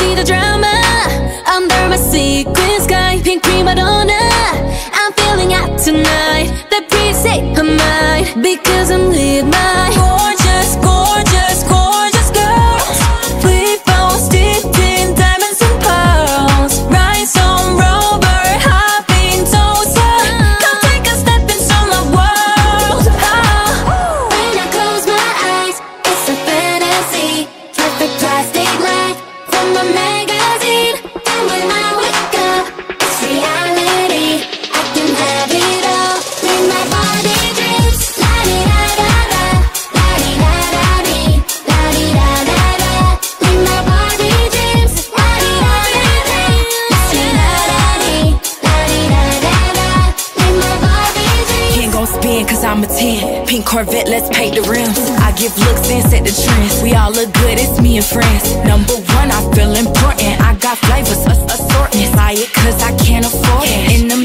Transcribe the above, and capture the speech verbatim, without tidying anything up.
see the drama under my sequin sky. Pink prima donna, I'm feeling hot tonight. That pretty state of mind, because I'm with my gorgeous, gorgeous, gorgeous girls. We both steeped in diamonds and pearls. Rhinestone rover, hopping toaster. Come take a step into my world. Oh. When I close my eyes, it's a fantasy. Perfect plastic life from a magazine. And when I wake up, it's reality. I can have it all. When my body dreams, la di da da da, la di da da di, la di da da da. When my body dreams, la di da da da, la di da da di, la di da da da. When my body dreams. Ain't gon' spin cause I'm a ten. Pink Corvette, let's paint the rims. I give looks and set the trends. We all look good, it's me and friends. Number one, I feel important. I got flavors, a- assortments. Buy it cause I can't afford it. In the